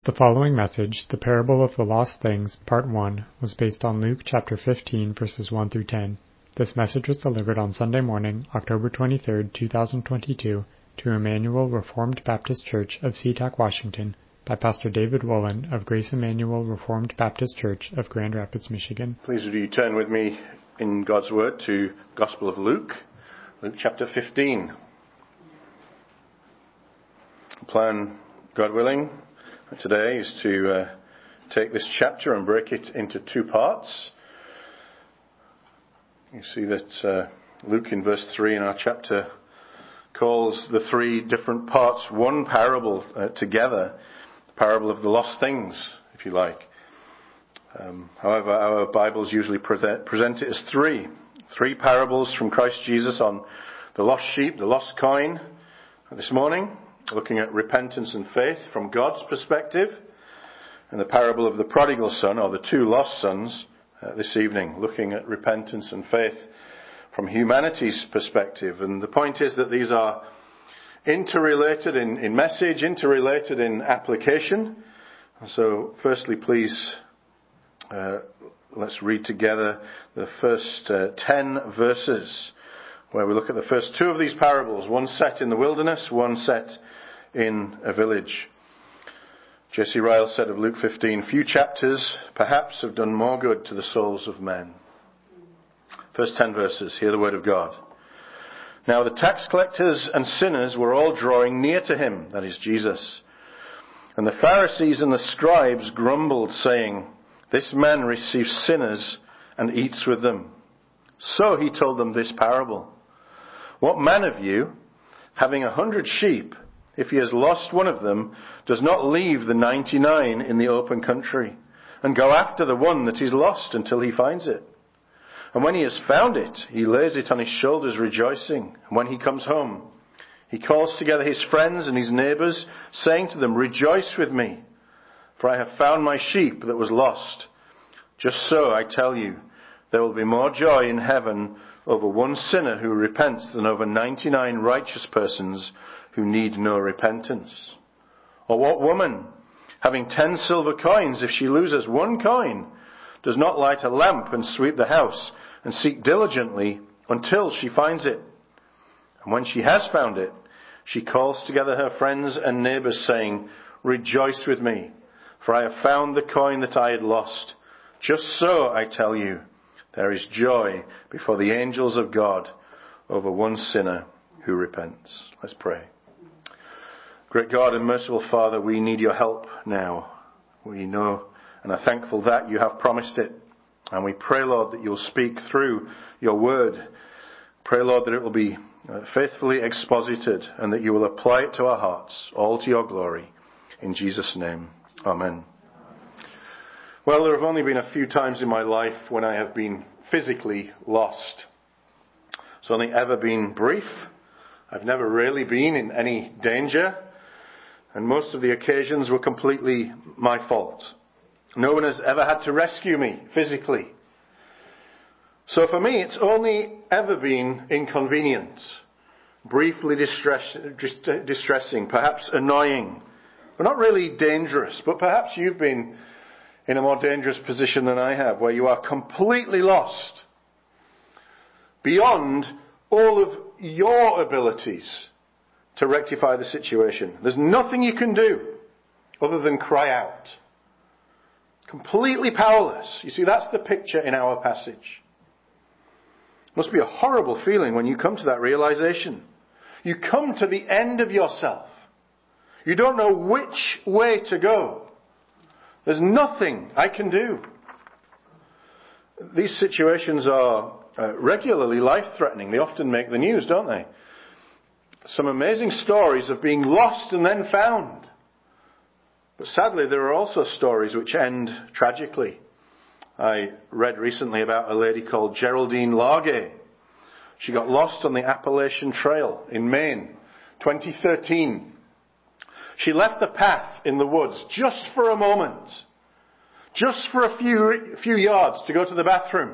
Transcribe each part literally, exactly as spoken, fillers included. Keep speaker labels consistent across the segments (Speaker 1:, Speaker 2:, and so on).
Speaker 1: The following message, The Parable of the Lost Things, Part one, was based on Luke chapter fifteen, verses one through ten. This message was delivered on Sunday morning, October twenty-third, two thousand twenty-two, to Emmanuel Reformed Baptist Church of SeaTac, Washington, by Pastor David Woolen of Grace Emmanuel Reformed Baptist Church of Grand Rapids, Michigan.
Speaker 2: Please would you turn with me in God's Word to Gospel of Luke, Luke chapter fifteen. Plan, God willing, today is to uh, take this chapter and break it into two parts. You see that uh, Luke in verse three in our chapter calls the three different parts one parable uh, together, the parable of the lost things, if you like. Um, however, our Bibles usually present, present it as three. Three parables from Christ Jesus on the lost sheep, the lost coin. This morning, looking at repentance and faith from God's perspective, and the parable of the prodigal son, or the two lost sons, uh, this evening, looking at repentance and faith from humanity's perspective. And the point is that these are interrelated in, in message, interrelated in application. So, firstly, please, uh, let's read together the first uh, ten verses, where we look at the first two of these parables, one set in the wilderness, one set in a village. J C Ryle said of Luke fifteen, few chapters perhaps have done more good to the souls of men. First ten verses, hear the word of God. Now the tax collectors and sinners were all drawing near to him, that is Jesus. And the Pharisees and the scribes grumbled, saying, this man receives sinners and eats with them. So he told them this parable. What man of you, having a hundred sheep, if he has lost one of them, does not leave the ninety-nine in the open country and go after the one that is lost until he finds it? And when he has found it, he lays it on his shoulders rejoicing. And when he comes home, he calls together his friends and his neighbors, saying to them, rejoice with me, for I have found my sheep that was lost. Just so, I tell you, there will be more joy in heaven over one sinner who repents than over ninety-nine righteous persons who need no repentance. Or what woman, having ten silver coins, if she loses one coin, does not light a lamp and sweep the house and seek diligently until she finds it? And when she has found it, she calls together her friends and neighbors, saying, rejoice with me, for I have found the coin that I had lost. Just so, I tell you, there is joy before the angels of God over one sinner who repents. Let's pray. Great God and merciful Father, we need your help now. We know and are thankful that you have promised it. And we pray, Lord, that you'll speak through your word. Pray, Lord, that it will be faithfully exposited and that you will apply it to our hearts, all to your glory. In Jesus' name, amen. Well, there have only been a few times in my life when I have been physically lost. It's only ever been brief. I've never really been in any danger. And most of the occasions were completely my fault. No one has ever had to rescue me physically. So for me, it's only ever been inconvenient, briefly distress, distressing, perhaps annoying, but not really dangerous. But perhaps you've been in a more dangerous position than I have, where you are completely lost, beyond all of your abilities to rectify the situation. There's nothing you can do other than cry out. Completely powerless. You see, that's the picture in our passage. It must be a horrible feeling when you come to that realization. You come to the end of yourself. You don't know which way to go. There's nothing I can do. These situations are uh, regularly life-threatening. They often make the news, don't they? Some amazing stories of being lost and then found. But sadly, there are also stories which end tragically. I read recently about a lady called Geraldine Largay. She got lost on the Appalachian Trail in Maine, twenty thirteen. She left the path in the woods just for a moment, just for a few, few yards to go to the bathroom.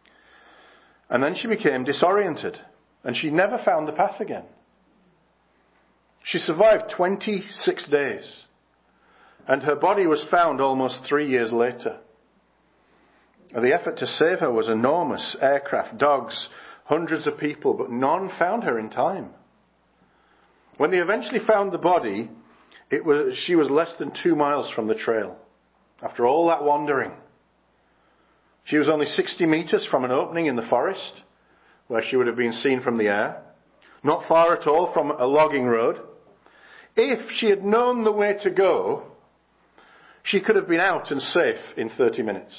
Speaker 2: And then she became disoriented, and she never found the path again. She survived twenty-six days. and her body was found almost three years later. The effort to save her was enormous. Aircraft, dogs, hundreds of people, but none found her in time. When they eventually found the body, it was, she was less than two miles from the trail. After all that wandering, she was only sixty meters from an opening in the forest, where she would have been seen from the air. Not far at all from a logging road. If she had known the way to go, she could have been out and safe in thirty minutes.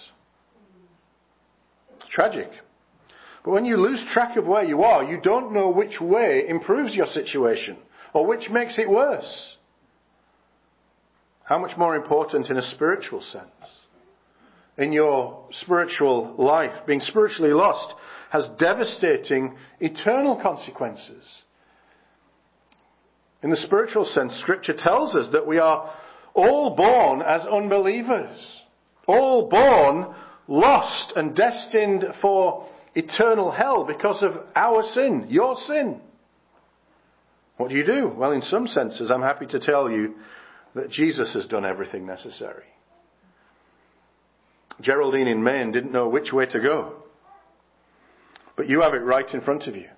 Speaker 2: It's tragic. But when you lose track of where you are, you don't know which way improves your situation or which makes it worse. How much more important in a spiritual sense? In your spiritual life, being spiritually lost has devastating eternal consequences. In the spiritual sense, Scripture tells us that we are all born as unbelievers, all born lost and destined for eternal hell because of our sin, your sin. What do you do? Well, in some senses, I'm happy to tell you that Jesus has done everything necessary. Geraldine in Maine didn't know which way to go. But you have it right in front of you.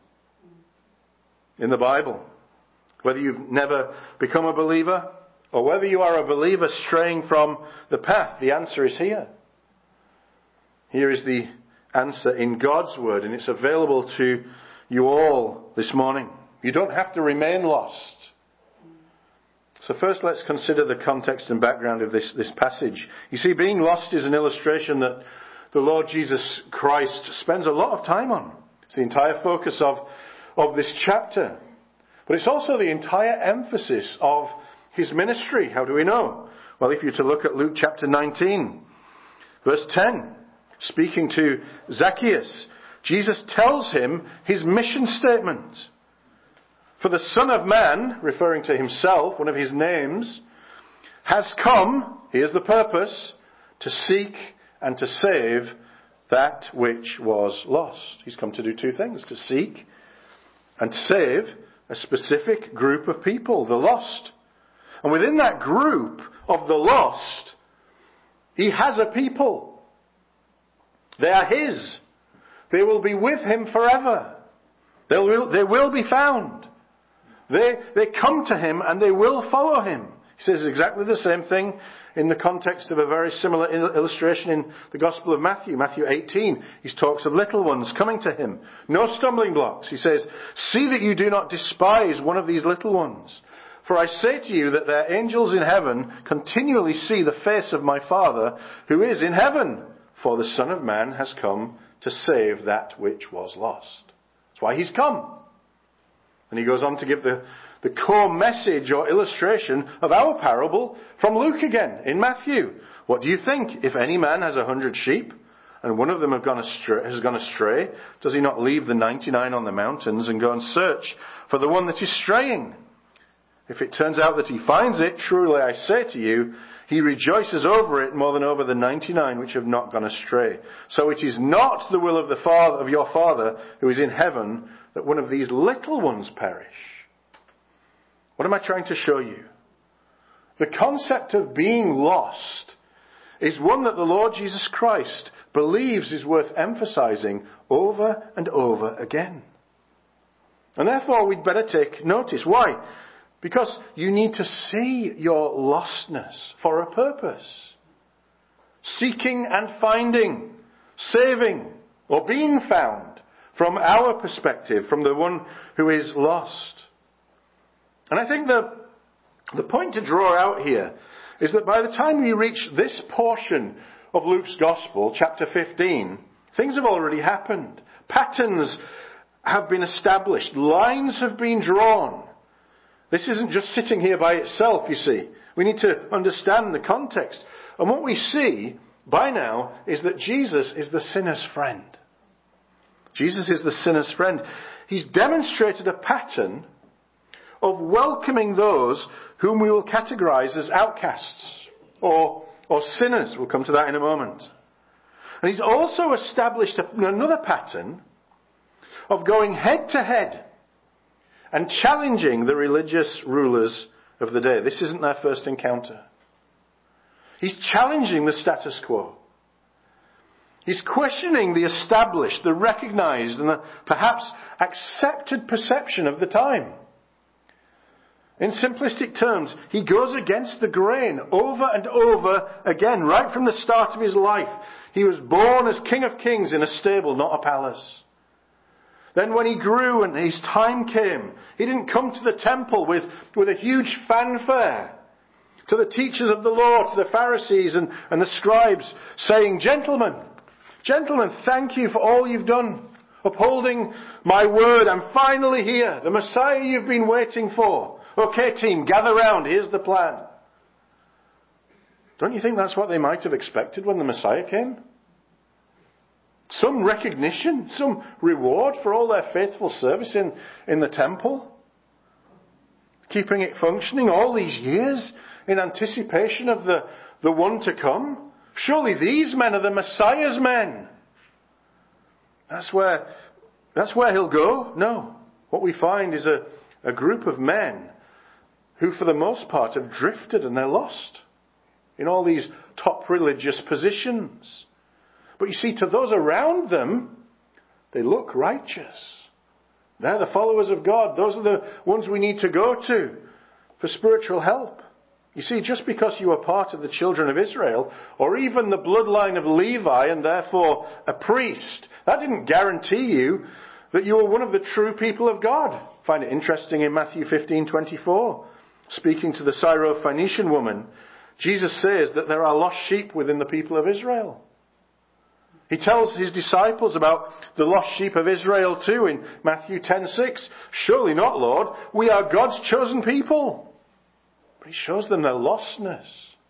Speaker 2: In the Bible. Whether you've never become a believer or whether you are a believer straying from the path, the answer is here. Here is the answer in God's Word, and it's available to you all this morning. You don't have to remain lost. So first let's consider the context and background of this, this passage. You see, being lost is an illustration that the Lord Jesus Christ spends a lot of time on. It's the entire focus of, of this chapter. But it's also the entire emphasis of his ministry. How do we know? Well, if you're to look at Luke chapter nineteen, verse ten, speaking to Zacchaeus, Jesus tells him his mission statement. For the Son of Man, referring to himself, one of his names, has come, here's the purpose, to seek and to save that which was lost. He's come to do two things, to seek and to save a specific group of people, the lost. And within that group of the lost, he has a people. They are his. They will be with him forever. They will, they will be found. They, they come to him and they will follow him. He says exactly the same thing in the context of a very similar illustration in the Gospel of Matthew, Matthew eighteen. He talks of little ones coming to him. No stumbling blocks. He says, see that you do not despise one of these little ones. For I say to you that their angels in heaven continually see the face of my Father who is in heaven. For the Son of Man has come to save that which was lost. That's why he's come. And he goes on to give the, the core message or illustration of our parable from Luke again, in Matthew. What do you think? If any man has a hundred sheep, and one of them have gone astray, has gone astray, does he not leave the ninety-nine on the mountains and go and search for the one that is straying? If it turns out that he finds it, truly I say to you, he rejoices over it more than over the ninety-nine which have not gone astray. So it is not the will of the Father, of your Father who is in heaven, that one of these little ones perish. What am I trying to show you? The concept of being lost is one that the Lord Jesus Christ believes is worth emphasizing over and over again. And therefore we'd better take notice. Why? Because you need to see your lostness for a purpose. Seeking and finding, saving, or being found. From our perspective, from the one who is lost. And I think the, the point to draw out here is that by the time we reach this portion of Luke's Gospel, chapter fifteen, things have already happened. Patterns have been established. Lines have been drawn. This isn't just sitting here by itself, you see. We need to understand the context. And what we see by now is that Jesus is the sinner's friend. Jesus is the sinner's friend. He's demonstrated a pattern of welcoming those whom we will categorize as outcasts or, or sinners. We'll come to that in a moment. And he's also established a, another pattern of going head to head and challenging the religious rulers of the day. This isn't their first encounter. He's challenging the status quo. He's questioning the established, the recognized, and the perhaps accepted perception of the time. In simplistic terms, he goes against the grain over and over again, right from the start of his life. He was born as King of Kings in a stable, not a palace. Then when he grew and his time came, he didn't come to the temple with, with a huge fanfare. To the teachers of the law, to the Pharisees and, and the scribes, saying, Gentlemen, gentlemen, thank you for all you've done, upholding my word. I'm finally here, the Messiah you've been waiting for. Okay, team, gather round. Here's the plan. Don't you think that's what they might have expected when the Messiah came? Some recognition, some reward for all their faithful service in, in the temple. Keeping it functioning all these years in anticipation of the, the one to come. Surely these men are the Messiah's men. That's where, that's where he'll go? No. What we find is a, a group of men who for the most part have drifted and they're lost in all these top religious positions. But you see, to those around them, they look righteous. They're the followers of God. Those are the ones we need to go to for spiritual help. You see, just because you are part of the children of Israel, or even the bloodline of Levi and therefore a priest, that didn't guarantee you that you were one of the true people of God. I find it interesting in Matthew fifteen twenty-four, speaking to the Syrophoenician woman, Jesus says that there are lost sheep within the people of Israel. He tells his disciples about the lost sheep of Israel too in Matthew ten six. Surely not, Lord. We are God's chosen people. But he shows them their lostness.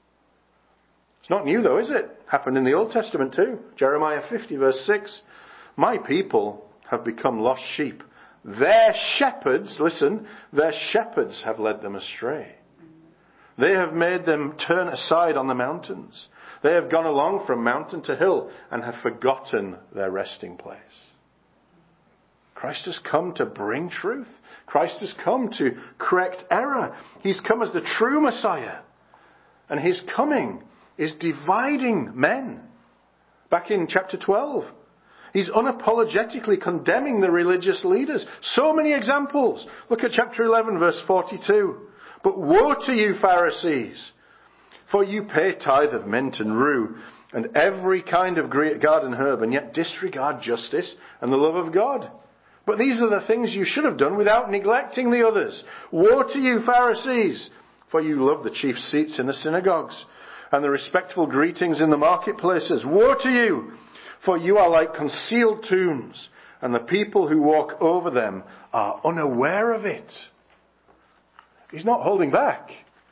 Speaker 2: It's not new though, is it? Happened in the Old Testament too. Jeremiah fifty verse six. My people have become lost sheep. Their shepherds, listen, their shepherds have led them astray. They have made them turn aside on the mountains. They have gone along from mountain to hill and have forgotten their resting place. Christ has come to bring truth. Christ has come to correct error. He's come as the true Messiah. And his coming is dividing men. Back in chapter twelve, he's unapologetically condemning the religious leaders. So many examples. Look at chapter eleven, verse forty-two. But woe to you, Pharisees, for you pay tithe of mint and rue and every kind of garden herb, and yet disregard justice and the love of God. But these are the things you should have done without neglecting the others. Woe to you, Pharisees, for you love the chief seats in the synagogues and the respectful greetings in the marketplaces. Woe to you, for you are like concealed tombs, and the people who walk over them are unaware of it. He's not holding back.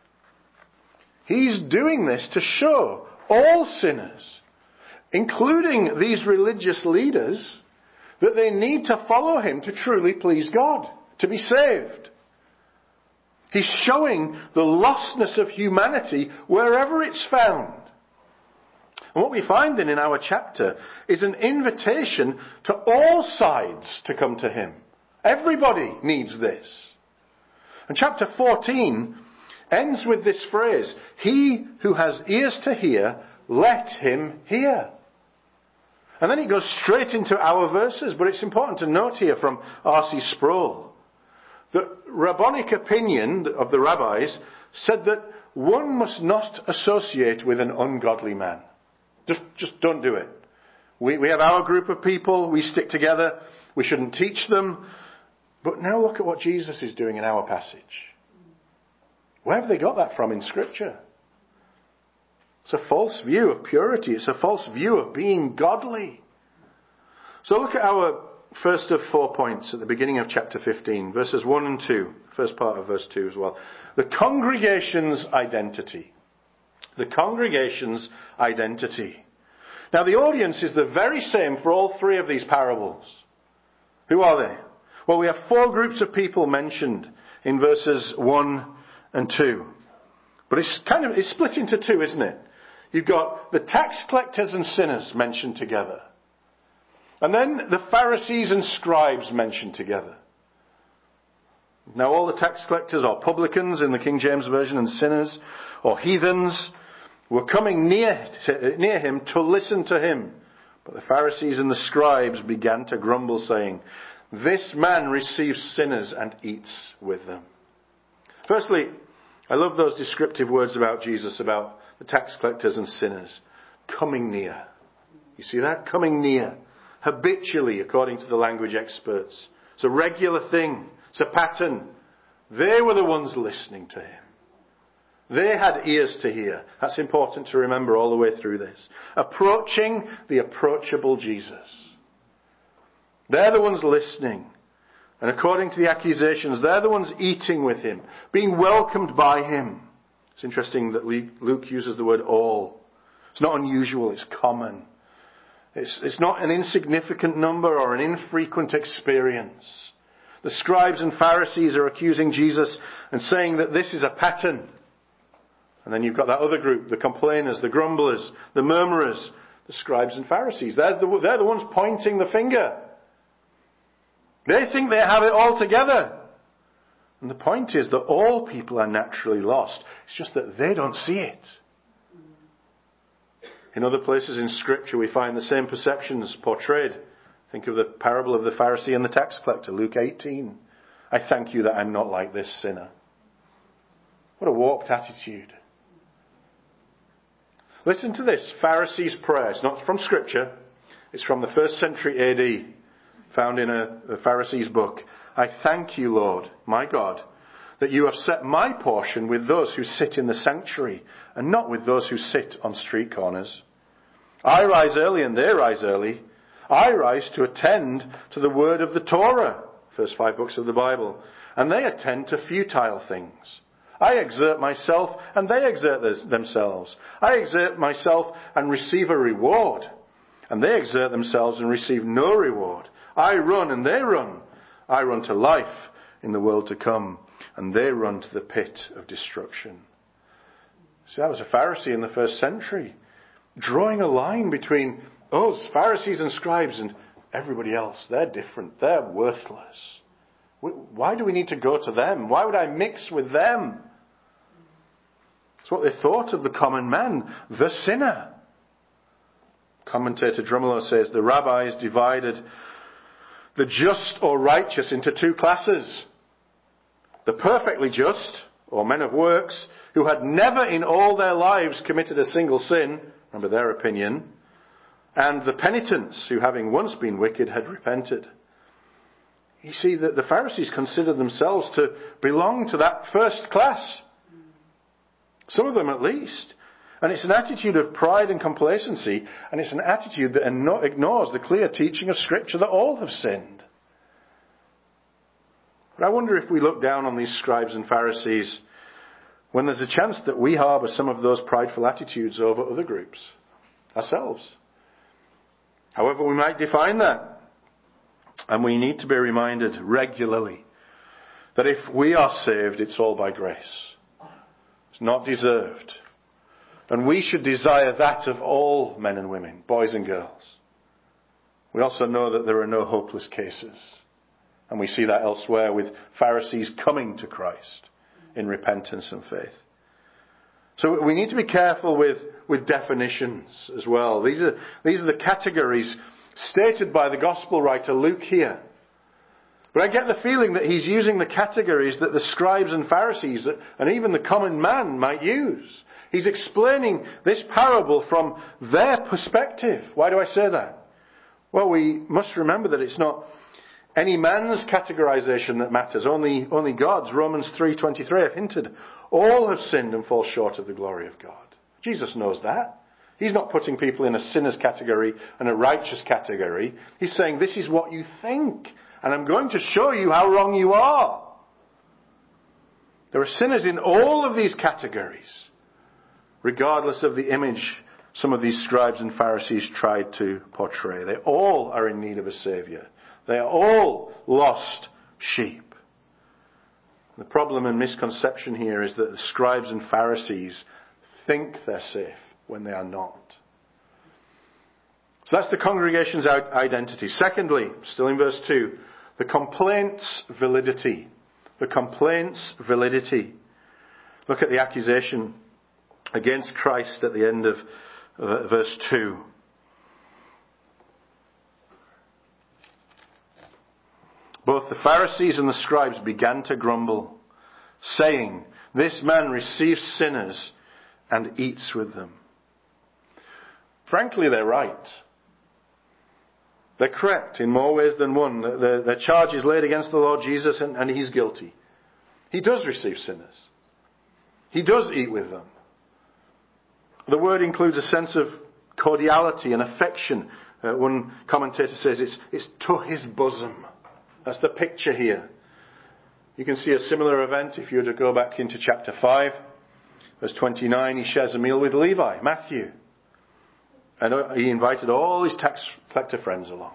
Speaker 2: He's doing this to show all sinners, including these religious leaders, that they need to follow him to truly please God, to be saved. He's showing the lostness of humanity wherever it's found. And what we find then in our chapter is an invitation to all sides to come to him. Everybody needs this. And chapter fourteen ends with this phrase, he who has ears to hear, let him hear. And then it goes straight into our verses, but it's important to note here from R C Sproul that rabbinic opinion of the rabbis said that one must not associate with an ungodly man. Just, just don't do it. We, we have our group of people, we stick together, we shouldn't teach them. But now look at what Jesus is doing in our passage. Where have they got that from in Scripture? It's a false view of purity. It's a false view of being godly. So look at our first of four points at the beginning of chapter fifteen, verses one and two. First part of verse two as well. The congregation's identity. The congregation's identity. Now the audience is the very same for all three of these parables. Who are they? Well, we have four groups of people mentioned in verses one and two. But it's kind of, it's split into two, isn't it? You've got the tax collectors and sinners mentioned together. And then the Pharisees and scribes mentioned together. Now all the tax collectors are publicans in the King James Version and sinners, or heathens, were coming near, to, near him to listen to him. But the Pharisees and the scribes began to grumble, saying, "This man receives sinners and eats with them." Firstly, I love those descriptive words about Jesus, about the tax collectors and sinners. Coming near. You see that? Coming near. Habitually, according to the language experts. It's a regular thing. It's a pattern. They were the ones listening to him. They had ears to hear. That's important to remember all the way through this. Approaching the approachable Jesus. They're the ones listening. And according to the accusations, they're the ones eating with him, being welcomed by him. It's interesting that Luke uses the word all. It's not unusual, it's common. It's, it's not an insignificant number or an infrequent experience. The scribes and Pharisees are accusing Jesus and saying that this is a pattern. And then you've got that other group, the complainers, the grumblers, the murmurers, the scribes and Pharisees. They're the, they're the ones pointing the finger. They think they have it all together. And the point is that all people are naturally lost. It's just that they don't see it. In other places in Scripture we find the same perceptions portrayed. Think of the parable of the Pharisee and the tax collector, Luke eighteen. I thank you that I'm not like this sinner. What a warped attitude. Listen to this Pharisee's prayer. It's not from Scripture. It's from the first century A D, found in a, a Pharisee's book. I thank you, Lord, my God, that you have set my portion with those who sit in the sanctuary and not with those who sit on street corners. I rise early and they rise early. I rise to attend to the word of the Torah, first five books of the Bible, and they attend to futile things. I exert myself and they exert themselves. I exert myself and receive a reward, and they exert themselves and receive no reward. I run and they run. I run to life in the world to come, and they run to the pit of destruction. See, that was a Pharisee in the first century, drawing a line between us, Pharisees and scribes, and everybody else. They're different. They're worthless. Why do we need to go to them? Why would I mix with them? It's what they thought of the common man, the sinner. Commentator Drumlow says the rabbis divided the just or righteous into two classes. The perfectly just, or men of works, who had never in all their lives committed a single sin, remember their opinion, and the penitents, who having once been wicked had repented. You see that the Pharisees considered themselves to belong to that first class. Some of them at least. And it's an attitude of pride and complacency, and it's an attitude that ignores the clear teaching of Scripture that all have sinned. But I wonder if we look down on these scribes and Pharisees when there's a chance that we harbour some of those prideful attitudes over other groups, ourselves. However we might define that. And we need to be reminded regularly that if we are saved, it's all by grace. It's not deserved. And we should desire that of all men and women, boys and girls. We also know that there are no hopeless cases. And we see that elsewhere with Pharisees coming to Christ in repentance and faith. So we need to be careful with, with definitions as well. These are, these are the categories stated by the Gospel writer Luke here. But I get the feeling that he's using the categories that the scribes and Pharisees and even the common man might use. He's explaining this parable from their perspective. Why do I say that? Well, we must remember that it's not any man's categorization that matters, only, only God's. Romans three twenty-three have hinted, all have sinned and fall short of the glory of God. Jesus knows that. He's not putting people in a sinner's category and a righteous category. He's saying, this is what you think, and I'm going to show you how wrong you are. There are sinners in all of these categories, regardless of the image some of these scribes and Pharisees tried to portray. They all are in need of a Saviour. They are all lost sheep. The problem and misconception here is that the scribes and Pharisees think they're safe when they are not. So that's the congregation's identity. Secondly, still in verse two, the complaint's validity. The complaint's validity. Look at the accusation. against Christ at the end of uh, verse two. Both the Pharisees and the scribes began to grumble, saying, "This man receives sinners and eats with them." Frankly, they're right. They're correct in more ways than one. The, the charge is laid against the Lord Jesus, and, and he's guilty. He does receive sinners. He does eat with them. The word includes a sense of cordiality and affection. Uh, one commentator says it's, it's to his bosom. That's the picture here. You can see a similar event if you were to go back into chapter five. Verse twenty-nine, he shares a meal with Levi, Matthew. And he invited all his tax collector friends along.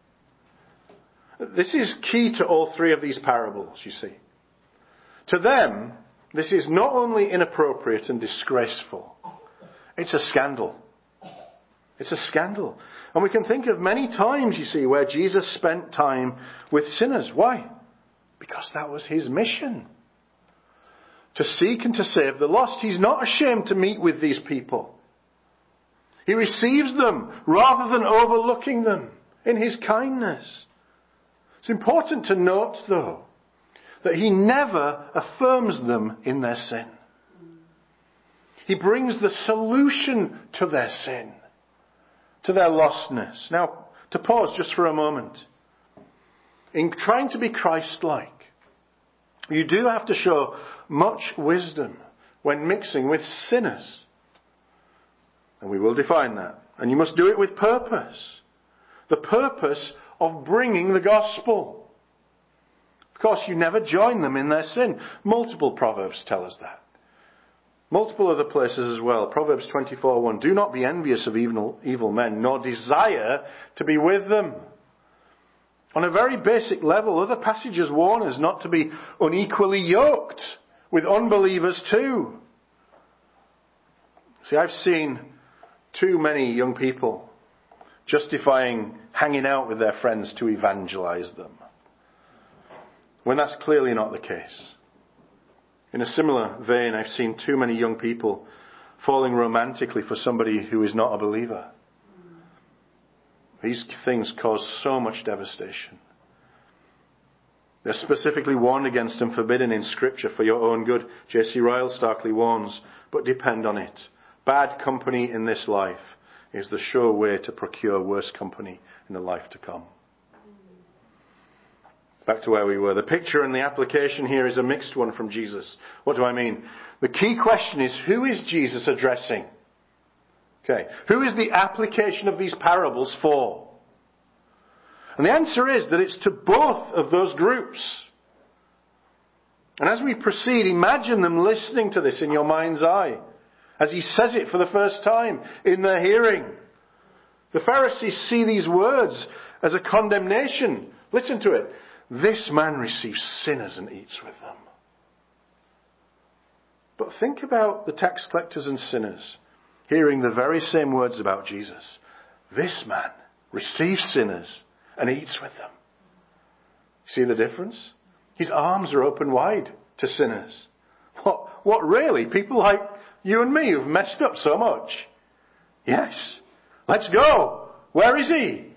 Speaker 2: This is key to all three of these parables, you see. To them, this is not only inappropriate and disgraceful, it's a scandal. It's a scandal. And we can think of many times, you see, where Jesus spent time with sinners. Why? Because that was his mission. To seek and to save the lost. He's not ashamed to meet with these people. He receives them rather than overlooking them in his kindness. It's important to note, though, that he never affirms them in their sin. He brings the solution to their sin, to their lostness. Now, to pause just for a moment. In trying to be Christ-like, you do have to show much wisdom when mixing with sinners. And we will define that. And you must do it with purpose. The purpose of bringing the gospel. Of course, you never join them in their sin. Multiple Proverbs tell us that. Multiple other places as well. Proverbs twenty-four one. Do not be envious of evil, evil men, nor desire to be with them. On a very basic level, other passages warn us not to be unequally yoked with unbelievers too. See, I've seen too many young people justifying hanging out with their friends to evangelize them, when that's clearly not the case. In a similar vein, I've seen too many young people falling romantically for somebody who is not a believer. These things cause so much devastation. They're specifically warned against and forbidden in Scripture for your own good. J C Ryle starkly warns, but depend on it. Bad company in this life is the sure way to procure worse company in the life to come. Back to where we were. The picture and the application here is a mixed one from Jesus. What do I mean? The key question is, who is Jesus addressing? Okay. Who is the application of these parables for? And the answer is that it's to both of those groups. And as we proceed, imagine them listening to this in your mind's eye, as he says it for the first time in their hearing. The Pharisees see these words as a condemnation. Listen to it. This man receives sinners and eats with them. But think about the tax collectors and sinners hearing the very same words about Jesus. This man receives sinners and eats with them. See the difference? His arms are open wide to sinners. What, what really? People like you and me who've messed up so much? Yes. Let's go. Where is he?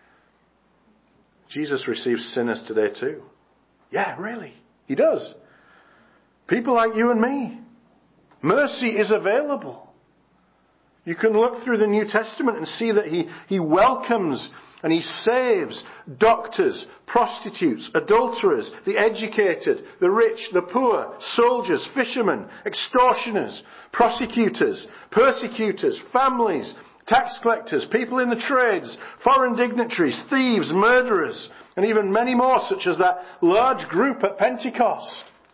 Speaker 2: Jesus receives sinners today too. Yeah, really. He does. People like you and me. Mercy is available. You can look through the New Testament and see that he, he welcomes and he saves doctors, prostitutes, adulterers, the educated, the rich, the poor, soldiers, fishermen, extortioners, prosecutors, persecutors, families, tax collectors, people in the trades, foreign dignitaries, thieves, murderers, and even many more, such as that large group at Pentecost.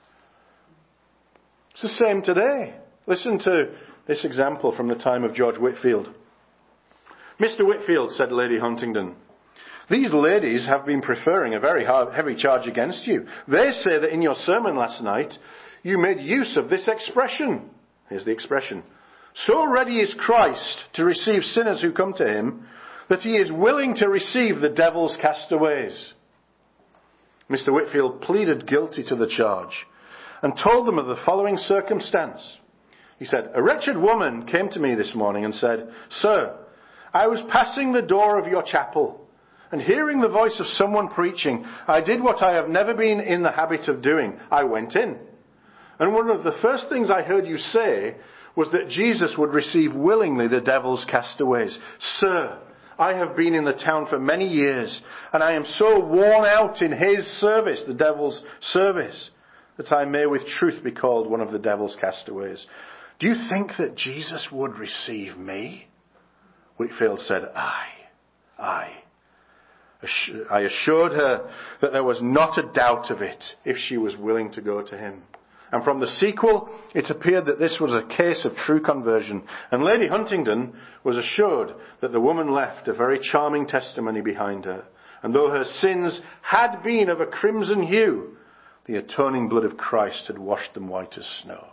Speaker 2: It's the same today. Listen to this example from the time of George Whitefield. Mister Whitefield, said Lady Huntingdon, these ladies have been preferring a very hard, heavy charge against you. They say that in your sermon last night, you made use of this expression. Here's the expression. So ready is Christ to receive sinners who come to him, that he is willing to receive the devil's castaways. Mister Whitefield pleaded guilty to the charge and told them of the following circumstance. He said, "A wretched woman came to me this morning and said, 'Sir, I was passing the door of your chapel, and hearing the voice of someone preaching, I did what I have never been in the habit of doing. I went in. And one of the first things I heard you say was that Jesus would receive willingly the devil's castaways. Sir, I have been in the town for many years, and I am so worn out in his service, the devil's service, that I may with truth be called one of the devil's castaways. Do you think that Jesus would receive me?' Whitefield said, 'Aye, aye.' I assured her that there was not a doubt of it if she was willing to go to him. And from the sequel, it appeared that this was a case of true conversion. And Lady Huntingdon was assured that the woman left a very charming testimony behind her. And though her sins had been of a crimson hue, the atoning blood of Christ had washed them white as snow."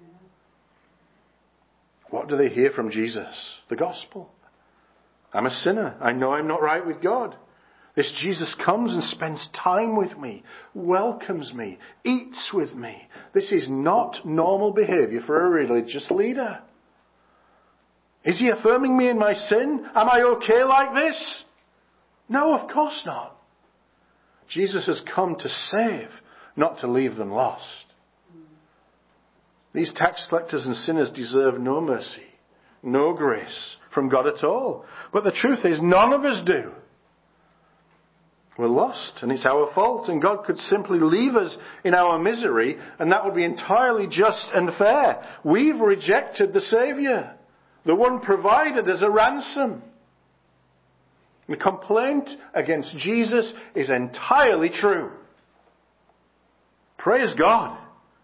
Speaker 2: What do they hear from Jesus? The gospel. I'm a sinner. I know I'm not right with God. This Jesus comes and spends time with me, welcomes me, eats with me. This is not normal behavior for a religious leader. Is he affirming me in my sin? Am I okay like this? No, of course not. Jesus has come to save, not to leave them lost. These tax collectors and sinners deserve no mercy, no grace from God at all. But the truth is, none of us do. We're lost, and it's our fault, and God could simply leave us in our misery, and that would be entirely just and fair. We've rejected the Saviour, the one provided as a ransom. The complaint against Jesus is entirely true. Praise God.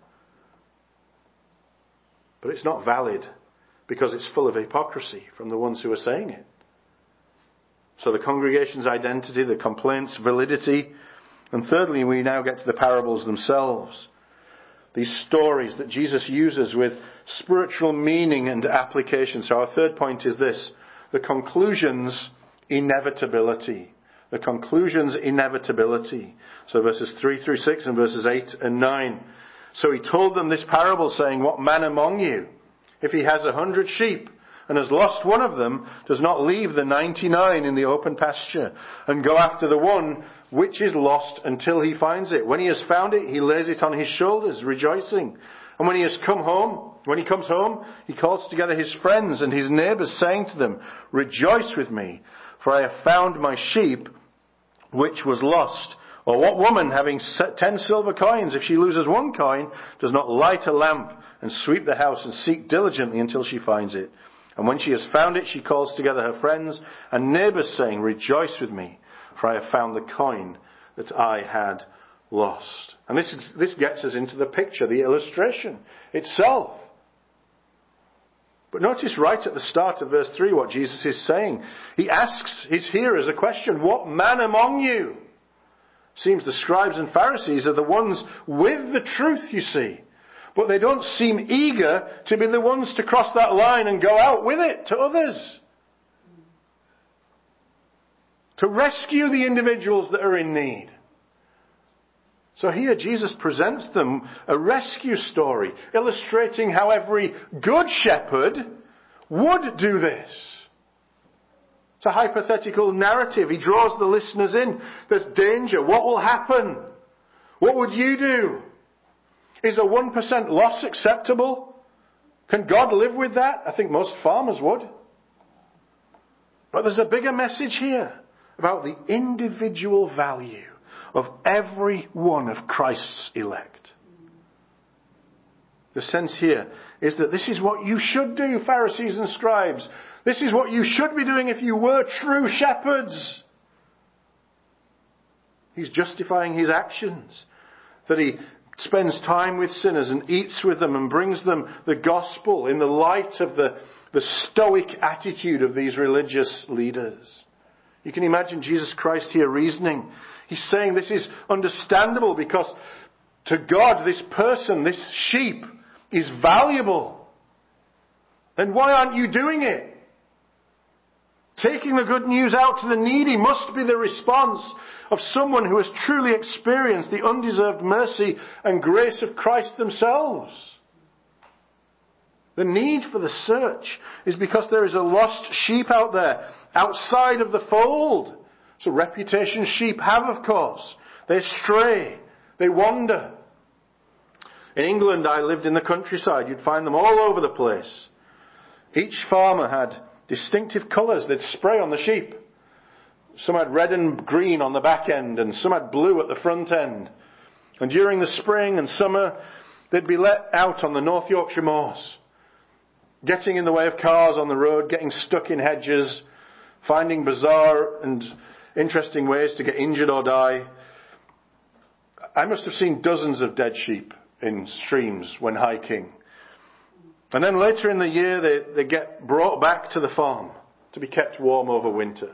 Speaker 2: But it's not valid because it's full of hypocrisy from the ones who are saying it. So the congregation's identity, the complaint's validity, and thirdly, we now get to the parables themselves. These stories that Jesus uses with spiritual meaning and application. So our third point is this: the conclusion's inevitability. The conclusion's inevitability. So verses three through six and verses eight and nine. So he told them this parable, saying, "What man among you, if he has a hundred sheep, and has lost one of them, does not leave the ninety-nine in the open pasture, and go after the one which is lost until he finds it? When he has found it, he lays it on his shoulders, rejoicing. And when he has come home, when he comes home, he calls together his friends and his neighbours, saying to them, 'Rejoice with me, for I have found my sheep which was lost.' Or what woman, having ten silver coins, if she loses one coin, does not light a lamp and sweep the house and seek diligently until she finds it? And when she has found it, she calls together her friends and neighbours, saying, 'Rejoice with me, for I have found the coin that I had lost.'" And this, this gets us into the picture, the illustration itself. But notice right at the start of verse three what Jesus is saying. He asks his hearers a question: "What man among you?" Seems the scribes and Pharisees are the ones with the truth, you see. But they don't seem eager to be the ones to cross that line and go out with it to others. To rescue the individuals that are in need. So here Jesus presents them a rescue story, illustrating how every good shepherd would do this. It's a hypothetical narrative. He draws the listeners in. There's danger. What will happen? What would you do? Is a one percent loss acceptable? Can God live with that? I think most farmers would. But there's a bigger message here about the individual value of every one of Christ's elect. The sense here is that this is what you should do, Pharisees and scribes. This is what you should be doing if you were true shepherds. He's justifying his actions. That he spends time with sinners and eats with them and brings them the gospel in the light of the, the stoic attitude of these religious leaders. You can imagine Jesus Christ here reasoning. He's saying this is understandable because to God, this person, this sheep, is valuable. Then why aren't you doing it? Taking the good news out to the needy must be the response of someone who has truly experienced the undeserved mercy and grace of Christ themselves. The need for the search is because there is a lost sheep out there, outside of the fold. It's a reputation sheep have, of course. They stray. They wander. In England, I lived in the countryside. You'd find them all over the place. Each farmer had distinctive colours they'd spray on the sheep. Some had red and green on the back end, and some had blue at the front end. And during the spring and summer, they'd be let out on the North Yorkshire moors, getting in the way of cars on the road, getting stuck in hedges, finding bizarre and interesting ways to get injured or die. I must have seen dozens of dead sheep in streams when hiking. And then later in the year, they, they get brought back to the farm to be kept warm over winter.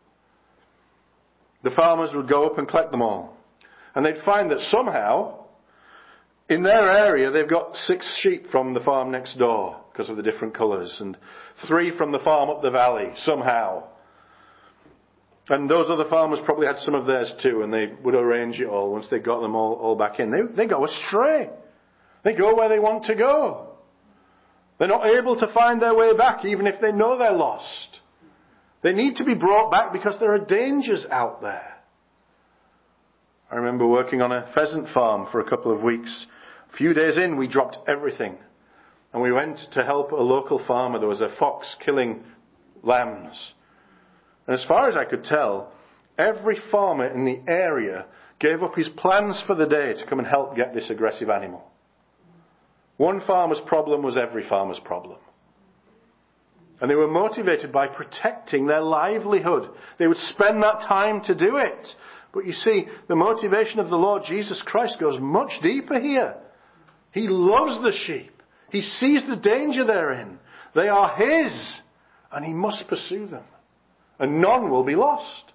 Speaker 2: The farmers would go up and collect them all. And they'd find that somehow, in their area, they've got six sheep from the farm next door because of the different colours, and three from the farm up the valley, somehow. And those other farmers probably had some of theirs too, and they would arrange it all once they got them all, all back in. They, they go astray. They go where they want to go. They're not able to find their way back, even if they know they're lost. They need to be brought back because there are dangers out there. I remember working on a pheasant farm for a couple of weeks. A few days in, we dropped everything. And we went to help a local farmer. There was a fox killing lambs. And as far as I could tell, every farmer in the area gave up his plans for the day to come and help get this aggressive animal. One farmer's problem was every farmer's problem. And they were motivated by protecting their livelihood. They would spend that time to do it. But you see, the motivation of the Lord Jesus Christ goes much deeper here. He loves the sheep. He sees the danger they're in. They are His, and He must pursue them. And none will be lost.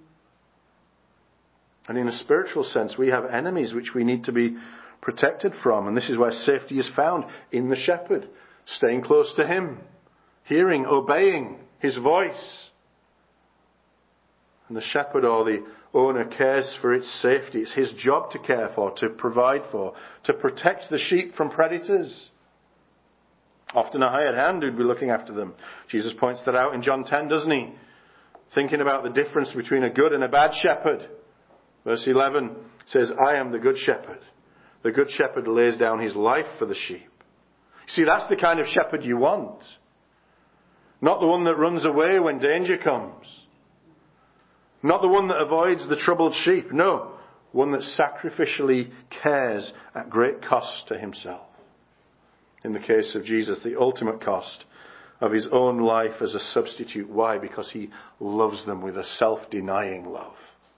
Speaker 2: And in a spiritual sense, we have enemies which we need to be protected from. And this is where safety is found, in the shepherd, staying close to Him, hearing, obeying His voice. And the shepherd or the owner cares for its safety. It's his job to care for, to provide for, to protect the sheep from predators. Often a hired hand who'd be looking after them. Jesus points that out in John ten, doesn't he? Thinking about the difference between a good and a bad shepherd. Verse eleven says, I am the good shepherd. The good shepherd lays down his life for the sheep. See, that's the kind of shepherd you want. Not the one that runs away when danger comes. Not the one that avoids the troubled sheep. No, one that sacrificially cares at great cost to himself. In the case of Jesus, the ultimate cost of his own life as a substitute. Why? Because he loves them with a self-denying love.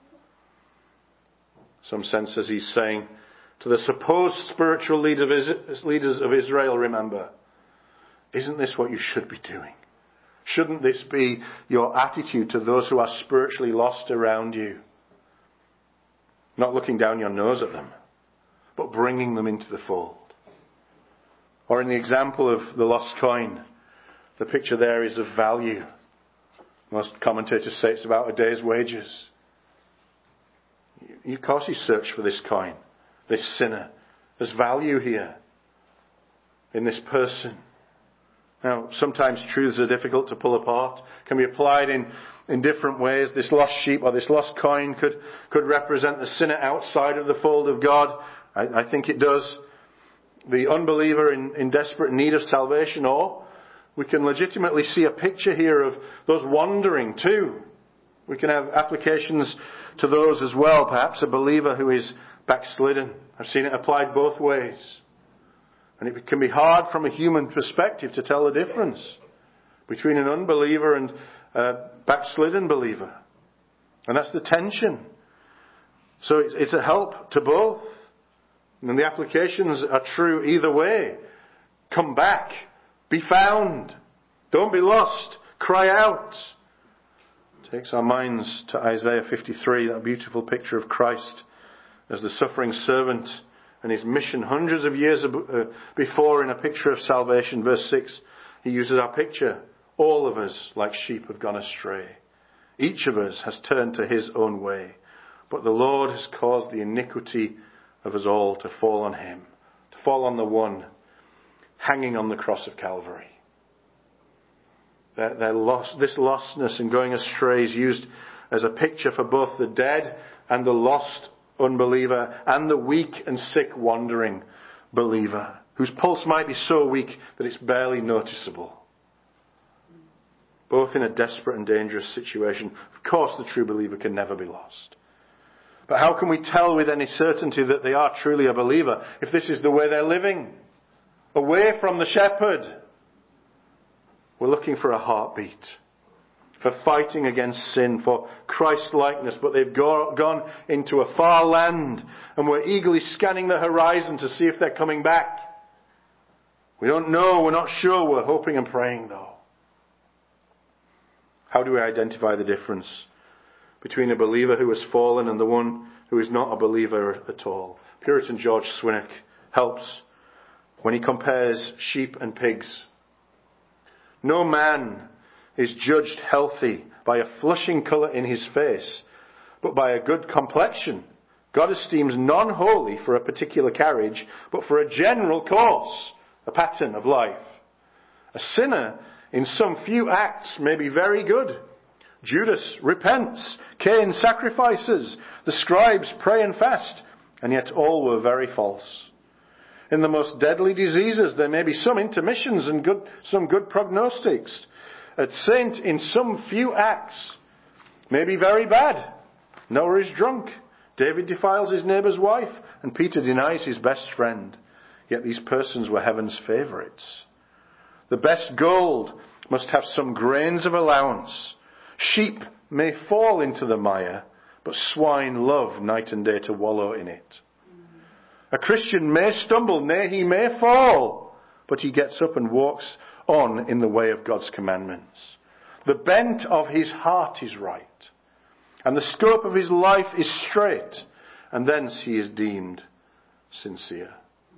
Speaker 2: Some sense as he's saying to the supposed spiritual leaders of Israel, remember, isn't this what you should be doing? Shouldn't this be your attitude to those who are spiritually lost around you? Not looking down your nose at them, but bringing them into the fold. Or in the example of the lost coin, the picture there is of value. Most commentators say it's about a day's wages. Of course he searched for this coin, this sinner. There's value here in this person. Now, sometimes truths are difficult to pull apart, can be applied in, in different ways. This lost sheep or this lost coin could, could represent the sinner outside of the fold of God. I, I think it does. The unbeliever in, in desperate need of salvation, or we can legitimately see a picture here of those wandering too. We can have applications to those as well. Perhaps a believer who is backslidden. I've seen it applied both ways. And it can be hard from a human perspective to tell the difference between an unbeliever and a backslidden believer. And that's the tension. So it's, it's a help to both. And the applications are true either way. Come back. Be found. Don't be lost. Cry out. Takes our minds to Isaiah fifty-three, that beautiful picture of Christ as the suffering servant and his mission hundreds of years before in a picture of salvation. Verse six, he uses our picture. All of us, like sheep, have gone astray. Each of us has turned to his own way. But the Lord has caused the iniquity of us all to fall on him, to fall on the one hanging on the cross of Calvary. Their, their lost, this lostness and going astray is used as a picture for both the dead and the lost unbeliever and the weak and sick wandering believer, whose pulse might be so weak that it's barely noticeable. Both in a desperate and dangerous situation. Of course, the true believer can never be lost. But how can we tell with any certainty that they are truly a believer if this is the way they're living? Away from the shepherd. We're looking for a heartbeat. For fighting against sin, for Christ-likeness, but they've go- gone into a far land and we're eagerly scanning the horizon to see if they're coming back. We don't know, we're not sure, we're hoping and praying though. How do we identify the difference between a believer who has fallen and the one who is not a believer at all? Puritan George Swinnock helps when he compares sheep and pigs. No man is judged healthy by a flushing colour in his face, but by a good complexion. God esteems none holy for a particular carriage, but for a general course, a pattern of life. A sinner in some few acts may be very good. Judas repents, Cain sacrifices, the scribes pray and fast, and yet all were very false. In the most deadly diseases there may be some intermissions and good, some good prognostics. A saint in some few acts may be very bad. Noah is drunk, David defiles his neighbour's wife, and Peter denies his best friend. Yet these persons were heaven's favourites. The best gold must have some grains of allowance. Sheep may fall into the mire, but swine love night and day to wallow in it. A Christian may stumble, nay, he may fall, but he gets up and walks on in the way of God's commandments. The bent of his heart is right, and the scope of his life is straight, and thence he is deemed sincere.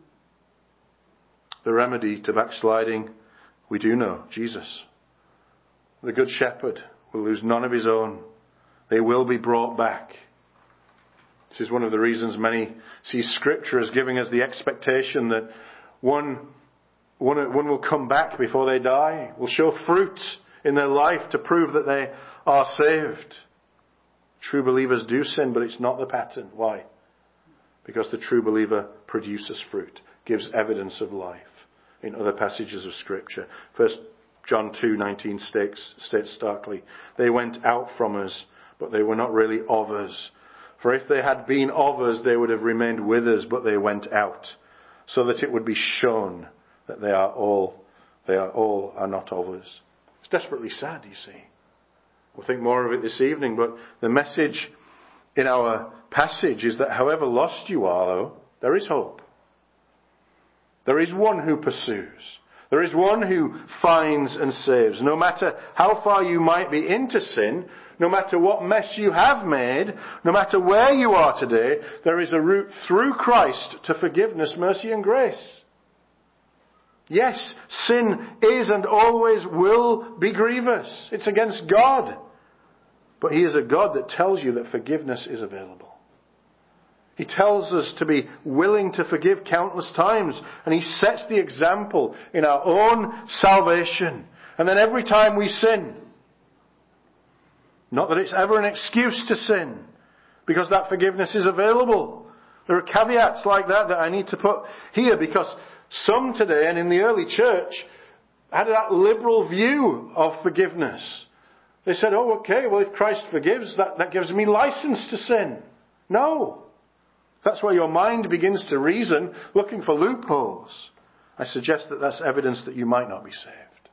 Speaker 2: The remedy to backsliding, we do know, Jesus. The Good Shepherd will lose none of his own. They will be brought back. This is one of the reasons many see Scripture as giving us the expectation that one, one, one will come back before they die, will show fruit in their life to prove that they are saved. True believers do sin, but it's not the pattern. Why? Because the true believer produces fruit, gives evidence of life. In other passages of Scripture, First John two nineteen states, states starkly, they went out from us, but they were not really of us. For if they had been of us, they would have remained with us, but they went out, so that it would be shown that they are all, they are all are not of us. It's desperately sad, you see. We'll think more of it this evening, but the message in our passage is that however lost you are, though, there is hope. There is one who pursues. There is one who finds and saves. No matter how far you might be into sin, no matter what mess you have made, no matter where you are today, there is a route through Christ to forgiveness, mercy and grace. Yes, sin is and always will be grievous. It's against God. But He is a God that tells you that forgiveness is available. He tells us to be willing to forgive countless times. And He sets the example in our own salvation. And then every time we sin, not that it's ever an excuse to sin, because that forgiveness is available. There are caveats like that that I need to put here, because some today and in the early church had that liberal view of forgiveness. They said, oh, okay, well, if Christ forgives, that, that gives me license to sin. No. That's where your mind begins to reason, looking for loopholes. I suggest that that's evidence that you might not be saved.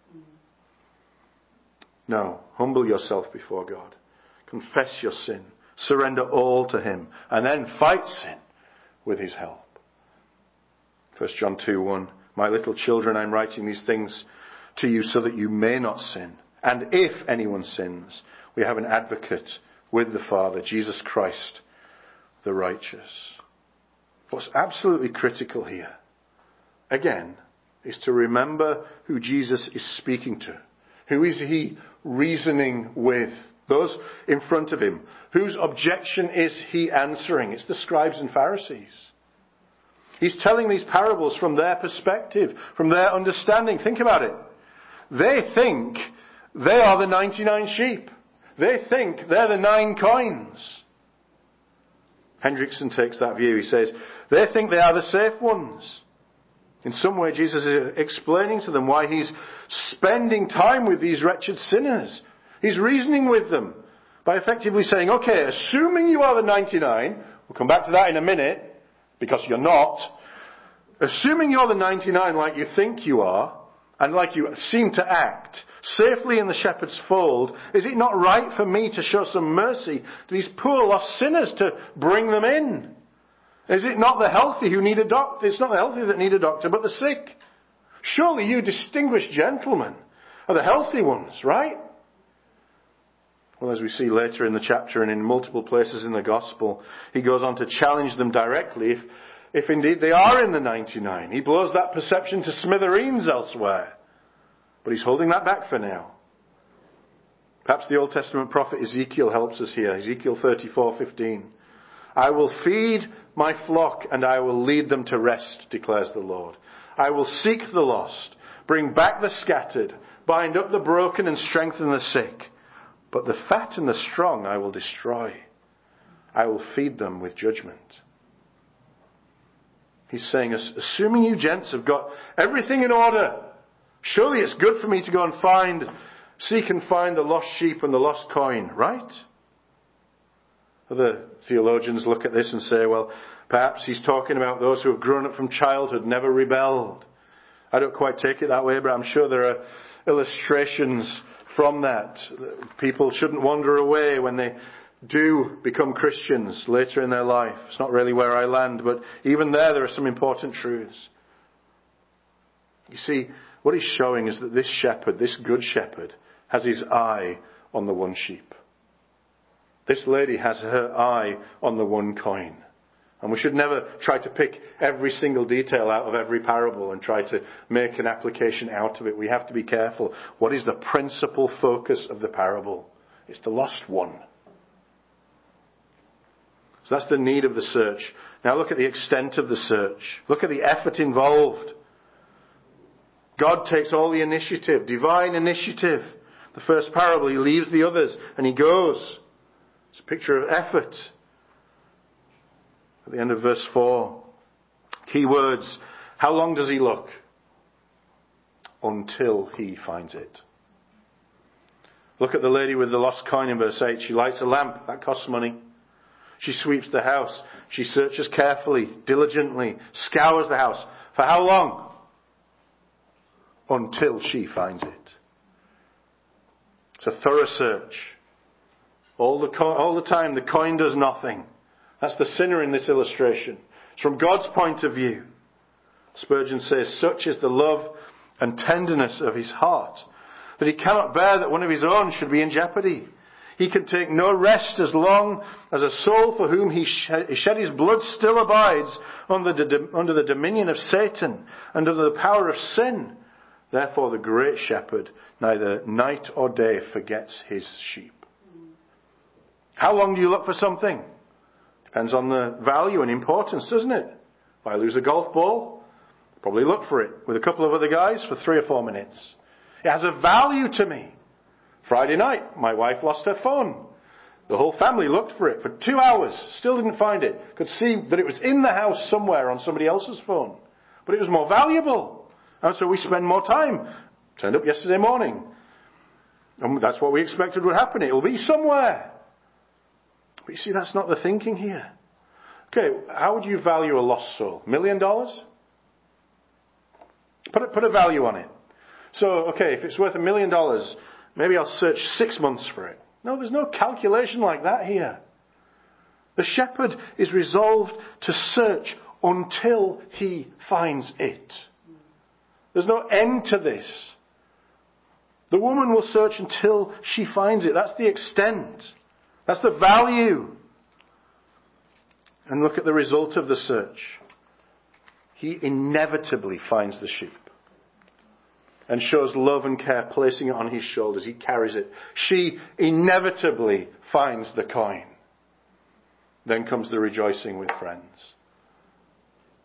Speaker 2: No, humble yourself before God. Confess your sin. Surrender all to Him. And then fight sin with His help. First John two one, my little children, I'm writing these things to you so that you may not sin. And if anyone sins, we have an advocate with the Father, Jesus Christ, the righteous. What's absolutely critical here, again, is to remember who Jesus is speaking to. Who is He reasoning with? Those in front of Him. Whose objection is He answering? It's the scribes and Pharisees. He's telling these parables from their perspective, from their understanding. Think about it. They think they are the ninety-nine sheep. They think they're the nine coins. Hendrickson takes that view. He says, they think they are the safe ones. In some way, Jesus is explaining to them why he's spending time with these wretched sinners. He's reasoning with them by effectively saying, okay, assuming you are the ninety-nine, we'll come back to that in a minute, because you're not. Assuming you're the ninety-nine like you think you are, and like you seem to act, safely in the shepherd's fold, is it not right for me to show some mercy to these poor lost sinners, to bring them in? Is it not the healthy who need a doctor? It's not the healthy that need a doctor, but the sick. Surely you distinguished gentlemen are the healthy ones, right? Well, as we see later in the chapter and in multiple places in the gospel, he goes on to challenge them directly if, if indeed they are in the ninety-nine. He blows that perception to smithereens elsewhere. But he's holding that back for now. Perhaps the Old Testament prophet Ezekiel helps us here. Ezekiel thirty-four fifteen. I will feed my flock and I will lead them to rest, declares the Lord. I will seek the lost, bring back the scattered, bind up the broken and strengthen the sick. But the fat and the strong I will destroy. I will feed them with judgment. He's saying, assuming you gents have got everything in order, surely it's good for me to go and find, seek and find the lost sheep and the lost coin, right? Other theologians look at this and say, well, perhaps he's talking about those who have grown up from childhood, never rebelled. I don't quite take it that way, but I'm sure there are illustrations from that. People shouldn't wander away when they do become Christians later in their life. It's not really where I land, but even there, there are some important truths. You see, what he's showing is that this shepherd, this good shepherd, has his eye on the one sheep. This lady has her eye on the one coin. And we should never try to pick every single detail out of every parable and try to make an application out of it. We have to be careful. What is the principal focus of the parable? It's the lost one. So that's the need of the search. Now look at the extent of the search. Look at the effort involved. God takes all the initiative, divine initiative. The first parable, he leaves the others and he goes. It's a picture of effort. At the end of verse four, key words. How long does he look? Until he finds it. Look at the lady with the lost coin in verse eight. She lights a lamp. That costs money. She sweeps the house. She searches carefully, diligently, scours the house. For how long? Until she finds it. It's a thorough search. All the, co- all the time the coin does nothing. That's the sinner in this illustration. It's from God's point of view. Spurgeon says, such is the love and tenderness of his heart, that he cannot bear that one of his own should be in jeopardy. He can take no rest as long as a soul for whom he shed, he shed his blood still abides under the, under the dominion of Satan and under the power of sin. Therefore the great shepherd neither night or day forgets his sheep. How long do you look for something? Depends on the value and importance, doesn't it? If I lose a golf ball, probably look for it with a couple of other guys for three or four minutes. It has a value to me. Friday night, my wife lost her phone. The whole family looked for it for two hours, still didn't find it. Could see that it was in the house somewhere on somebody else's phone. But it was more valuable. And so we spend more time. Turned up yesterday morning. And that's what we expected would happen. It will be somewhere. But you see, that's not the thinking here. Okay, how would you value a lost soul? Million dollars? Put a, put a value on it. So, okay, if it's worth a million dollars, maybe I'll search six months for it. No, there's no calculation like that here. The shepherd is resolved to search until he finds it. There's no end to this. The woman will search until she finds it. That's the extent. That's the value. And look at the result of the search. He inevitably finds the sheep and shows love and care, placing it on his shoulders. He carries it. She inevitably finds the coin. Then comes the rejoicing with friends.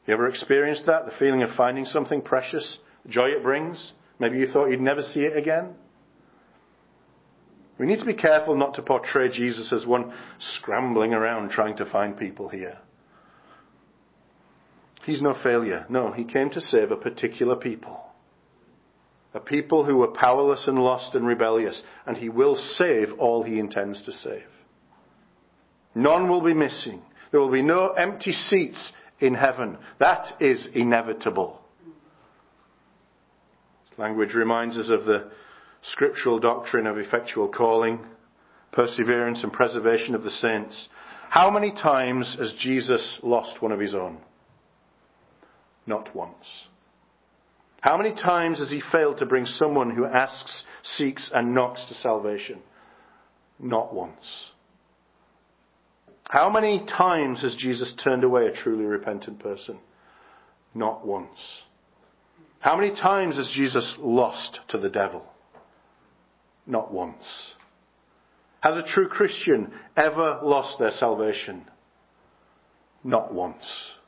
Speaker 2: You ever experienced that? The feeling of finding something precious, the joy it brings? Maybe you thought you'd never see it again. We need to be careful not to portray Jesus as one scrambling around trying to find people here. He's no failure. No, he came to save a particular people. A people who were powerless and lost and rebellious. And he will save all he intends to save. None will be missing. There will be no empty seats in heaven. That is inevitable. This language reminds us of the scriptural doctrine of effectual calling, perseverance and preservation of the saints. How many times has Jesus lost one of his own? Not once. How many times has he failed to bring someone who asks, seeks and knocks to salvation? Not once. How many times has Jesus turned away a truly repentant person? Not once. How many times has Jesus lost to the devil? Not once. Has a true Christian ever lost their salvation? Not once.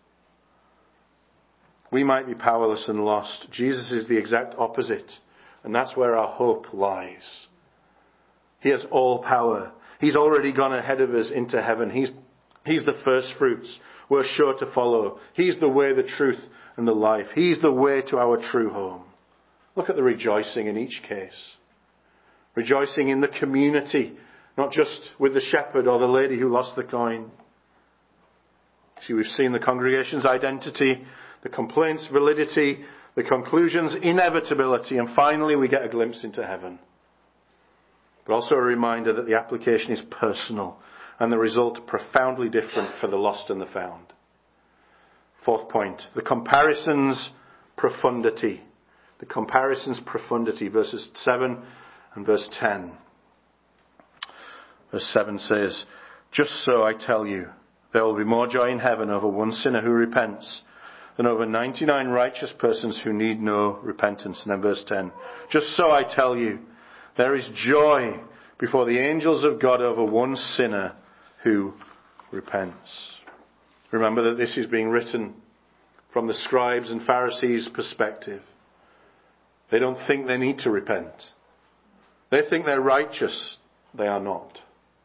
Speaker 2: We might be powerless and lost. Jesus is the exact opposite. And that's where our hope lies. He has all power. He's already gone ahead of us into heaven. He's, he's the first fruits. We're sure to follow. He's the way, the truth, and the life. He's the way to our true home. Look at the rejoicing in each case. Rejoicing in the community, not just with the shepherd or the lady who lost the coin. See, we've seen the congregation's identity, the complaints' validity, the conclusion's inevitability, and finally we get a glimpse into heaven. But also a reminder that the application is personal and the result profoundly different for the lost and the found. Fourth point, the comparison's profundity. The comparison's profundity, verses seven and verse ten. Verse seven says, "Just so I tell you, there will be more joy in heaven over one sinner who repents than over ninety-nine righteous persons who need no repentance." And then verse ten, "Just so I tell you, there is joy before the angels of God over one sinner who repents." Remember that this is being written from the scribes' and Pharisees' perspective. They don't think they need to repent. They think they're righteous. They are not.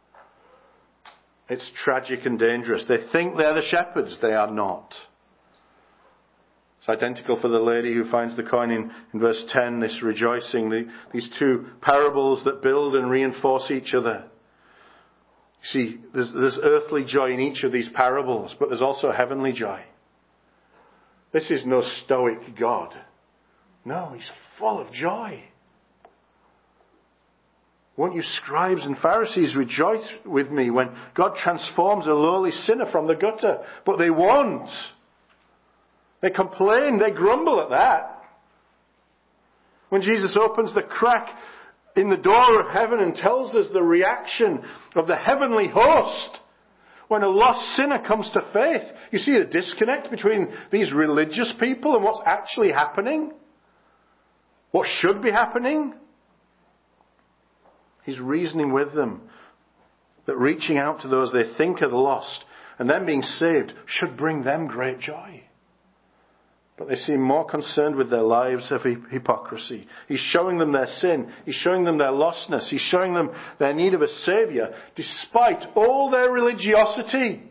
Speaker 2: It's tragic and dangerous. They think they're the shepherds. They are not. It's identical for the lady who finds the coin in, in verse ten, this rejoicing, the, these two parables that build and reinforce each other. You see, there's, there's earthly joy in each of these parables, but there's also heavenly joy. This is no stoic God. No, he's full of joy. Won't you scribes and Pharisees rejoice with me when God transforms a lowly sinner from the gutter? But they won't. They complain, they grumble at that. When Jesus opens the crack in the door of heaven and tells us the reaction of the heavenly host when a lost sinner comes to faith, you see a disconnect between these religious people and what's actually happening? What should be happening? He's reasoning with them that reaching out to those they think are lost and them being saved should bring them great joy. But they seem more concerned with their lives of hypocrisy. He's showing them their sin. He's showing them their lostness. He's showing them their need of a saviour, despite all their religiosity.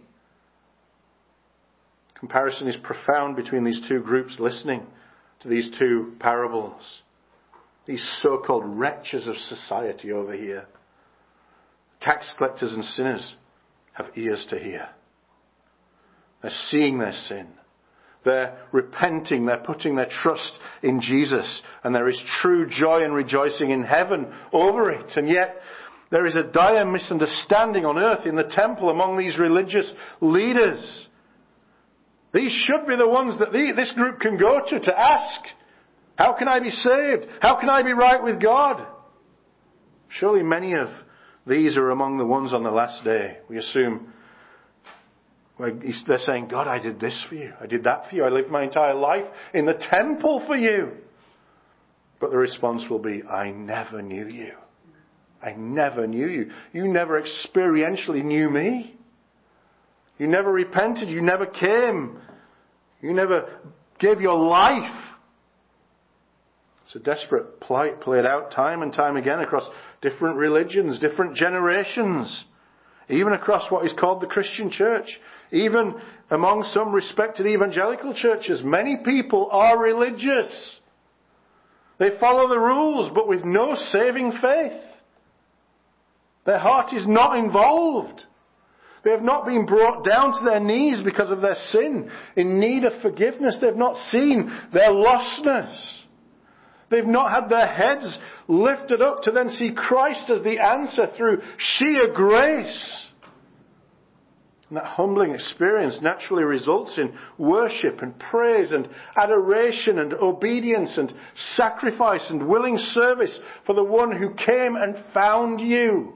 Speaker 2: Comparison is profound between these two groups listening to these two parables. These so-called wretches of society over here. Tax collectors and sinners have ears to hear. They're seeing their sin. They're repenting. They're putting their trust in Jesus. And there is true joy and rejoicing in heaven over it. And yet there is a dire misunderstanding on earth in the temple among these religious leaders. These should be the ones that the, this group can go to to ask, how can I be saved? How can I be right with God? Surely many of these are among the ones on the last day. We assume they're saying, God, I did this for you. I did that for you. I lived my entire life in the temple for you. But the response will be, I never knew you. I never knew you. You never experientially knew me. You never repented. You never came. You never gave your life. It's a desperate plight played out time and time again across different religions, different generations, even across what is called the Christian church. Even among some respected evangelical churches, many people are religious. They follow the rules, but with no saving faith. Their heart is not involved. They have not been brought down to their knees because of their sin, in need of forgiveness. They've not seen their lostness. They've not had their heads lifted up to then see Christ as the answer through sheer grace. And that humbling experience naturally results in worship and praise and adoration and obedience and sacrifice and willing service for the one who came and found you.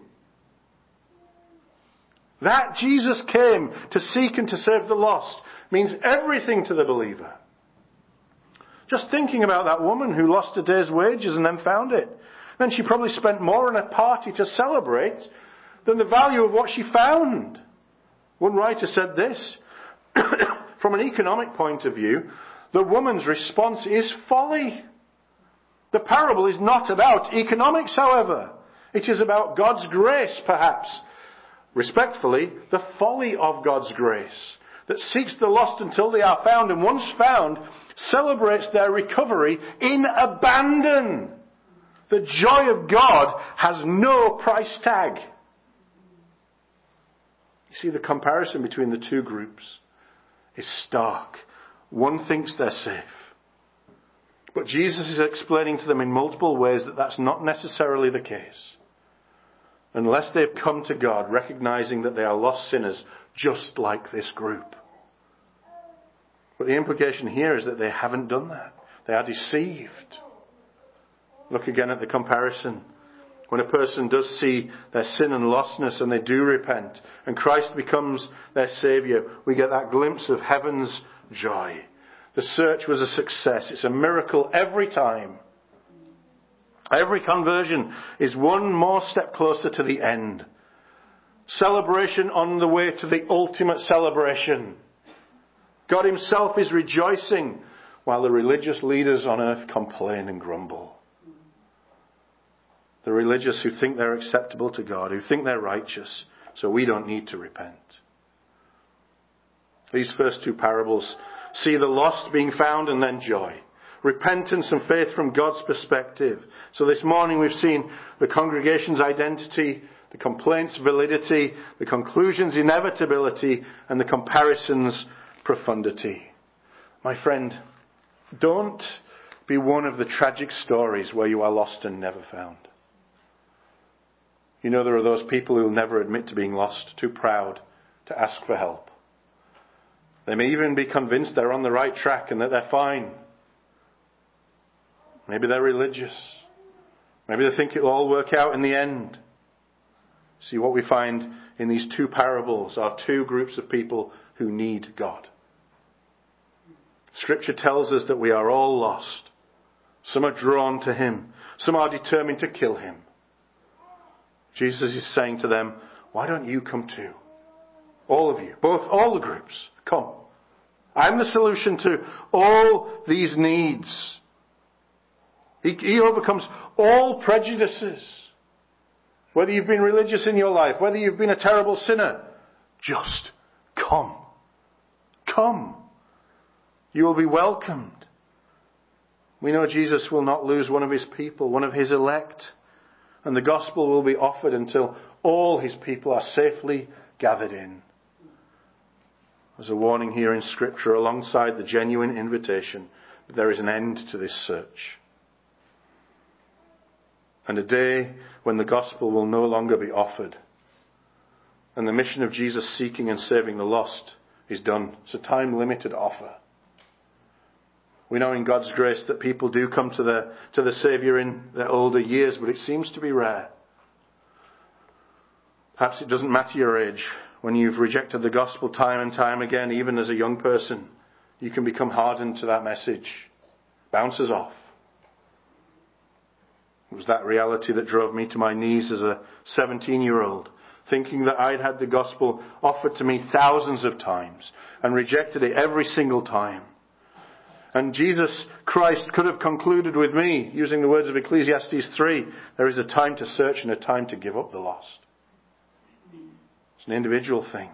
Speaker 2: That Jesus came to seek and to save the lost means everything to the believer. Just thinking about that woman who lost a day's wages and then found it. Then she probably spent more on a party to celebrate than the value of what she found. One writer said this, from an economic point of view, the woman's response is folly. The parable is not about economics, however. It is about God's grace, perhaps. Respectfully, the folly of God's grace that seeks the lost until they are found, and once found, celebrates their recovery in abandon. The joy of God has no price tag. You see, the comparison between the two groups is stark. One thinks they're safe. But Jesus is explaining to them in multiple ways that that's not necessarily the case. Unless they've come to God, recognizing that they are lost sinners, just like this group. But the implication here is that they haven't done that. They are deceived. Look again at the comparison. When a person does see their sin and lostness and they do repent, and Christ becomes their Saviour, we get that glimpse of heaven's joy. The search was a success. It's a miracle every time. Every conversion is one more step closer to the end. Celebration on the way to the ultimate celebration. God himself is rejoicing while the religious leaders on earth complain and grumble. The religious who think they're acceptable to God, who think they're righteous, so we don't need to repent. These first two parables see the lost being found and then joy. Repentance and faith from God's perspective. So this morning we've seen the congregation's identity, the complaint's validity, the conclusion's inevitability, and the comparison's profundity. My friend, don't be one of the tragic stories where you are lost and never found. You know, there are those people who will never admit to being lost, too proud to ask for help. They may even be convinced they're on the right track and that they're fine. Maybe they're religious. Maybe they think it'll all work out in the end. See, what we find in these two parables are two groups of people who need God. Scripture tells us that we are all lost. Some are drawn to him. Some are determined to kill him. Jesus is saying to them, why don't you come too? All of you, both, all the groups, come. I'm the solution to all these needs. He, he overcomes all prejudices. Whether you've been religious in your life, whether you've been a terrible sinner, just come. Come. You will be welcomed. We know Jesus will not lose one of his people, one of his elect. And the gospel will be offered until all his people are safely gathered in. There's a warning here in Scripture alongside the genuine invitation. But there is an end to this search. And a day when the gospel will no longer be offered. And the mission of Jesus seeking and saving the lost is done. It's a time-limited offer. We know in God's grace that people do come to the, to the Saviour in their older years, but it seems to be rare. Perhaps it doesn't matter your age. When you've rejected the gospel time and time again, even as a young person, you can become hardened to that message. Bounces off. It was that reality that drove me to my knees as a seventeen-year-old, thinking that I'd had the gospel offered to me thousands of times and rejected it every single time. And Jesus Christ could have concluded with me, using the words of Ecclesiastes three, there is a time to search and a time to give up the lost. It's an individual thing.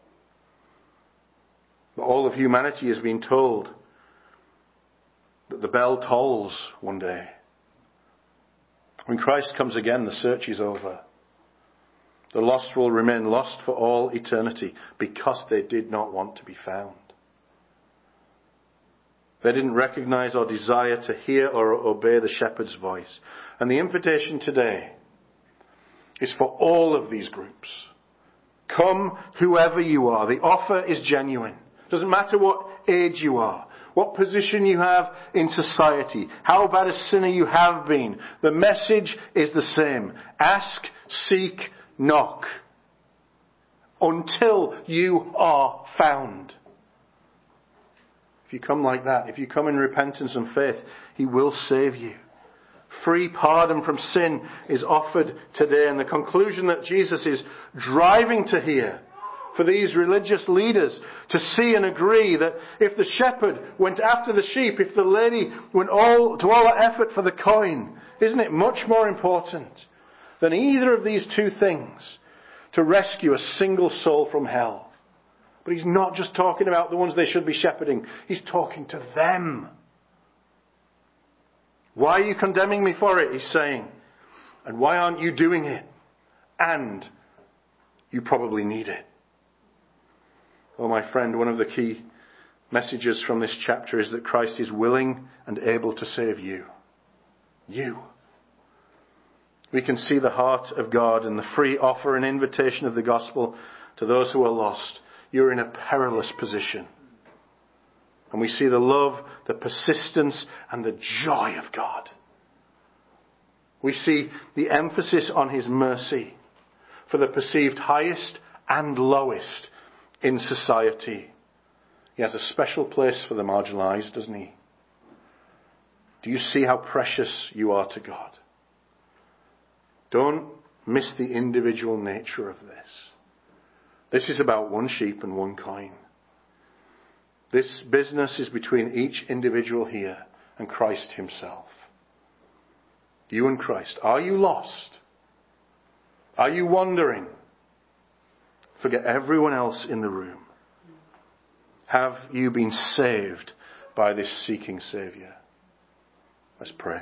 Speaker 2: But all of humanity has been told that the bell tolls one day. When Christ comes again, the search is over. The lost will remain lost for all eternity because they did not want to be found. They didn't recognize or desire to hear or obey the shepherd's voice. And the invitation today is for all of these groups. Come whoever you are. The offer is genuine. Doesn't matter what age you are, what position you have in society, how bad a sinner you have been. The message is the same. Ask, seek, knock. Until you are found. If you come like that, if you come in repentance and faith, He will save you. Free pardon from sin is offered today. And the conclusion that Jesus is driving to here for these religious leaders to see and agree that if the shepherd went after the sheep, if the lady went all to all that effort for the coin, isn't it much more important than either of these two things to rescue a single soul from hell? But He's not just talking about the ones they should be shepherding. He's talking to them. Why are you condemning me for it? He's saying. And why aren't you doing it? And you probably need it. Oh, my friend, one of the key messages from this chapter is that Christ is willing and able to save you. You. We can see the heart of God in the free offer and invitation of the gospel to those who are lost. You're in a perilous position. And we see the love, the persistence, and the joy of God. We see the emphasis on His mercy for the perceived highest and lowest in society. He has a special place for the marginalized, doesn't He? Do you see how precious you are to God? Don't miss the individual nature of this. This is about one sheep and one coin. This business is between each individual here and Christ Himself. You and Christ. Are you lost? Are you wandering? Forget everyone else in the room. Have you been saved by this seeking Saviour? Let's pray.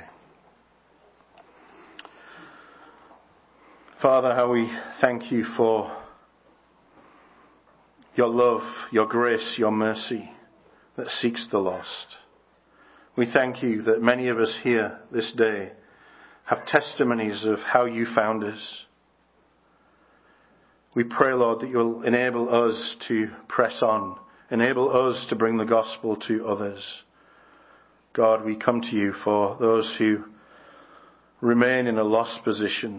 Speaker 2: Father, how we thank You for Your love, Your grace, Your mercy that seeks the lost. We thank You that many of us here this day have testimonies of how You found us. We pray, Lord, that You'll enable us to press on, enable us to bring the gospel to others. God, we come to You for those who remain in a lost position.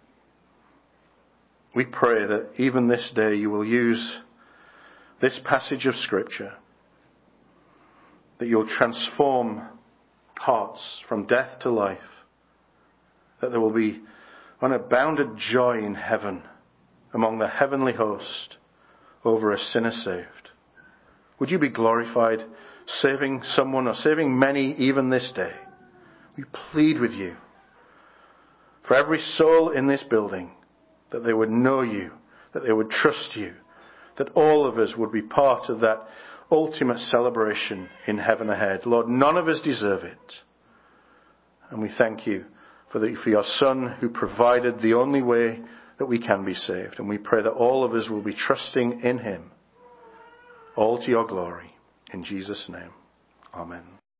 Speaker 2: We pray that even this day You will use this passage of Scripture, that You'll transform hearts from death to life, that there will be unbounded joy in heaven among the heavenly host over a sinner saved. Would You be glorified saving someone or saving many even this day? We plead with You for every soul in this building that they would know You, that they would trust You, that all of us would be part of that ultimate celebration in heaven ahead. Lord, none of us deserve it. And we thank You for, the, for Your Son who provided the only way that we can be saved. And we pray that all of us will be trusting in Him, all to Your glory. In Jesus' name, amen.